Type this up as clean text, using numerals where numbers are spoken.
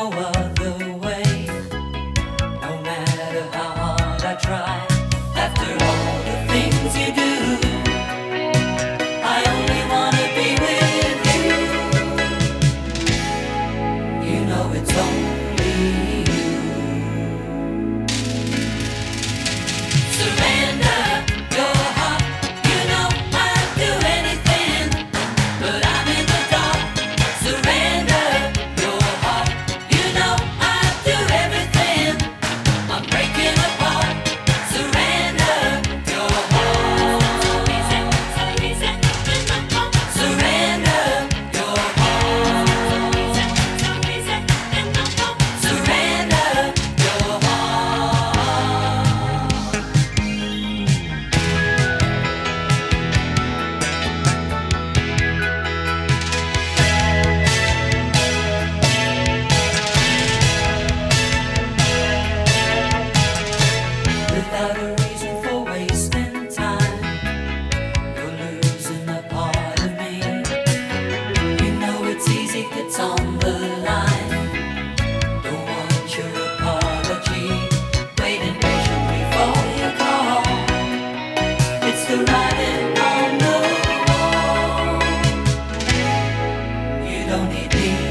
no other way. No matter how hard I try, after all the things you do, I only wanna be with you. You know it's only you. Surrender your heart. You know I'd do anything, but I'm in the dark. Surrender your heart. You know I'd do everything. I'm breaking apart. Surrender your heart. Surrender your heart. Surrender your heart. Without a reason for wasting time, you're losing a part of me. You know it's easy, it's on the line. Don't want your apology. Waiting patiently for your call. It's the writing on the wall. You don't need me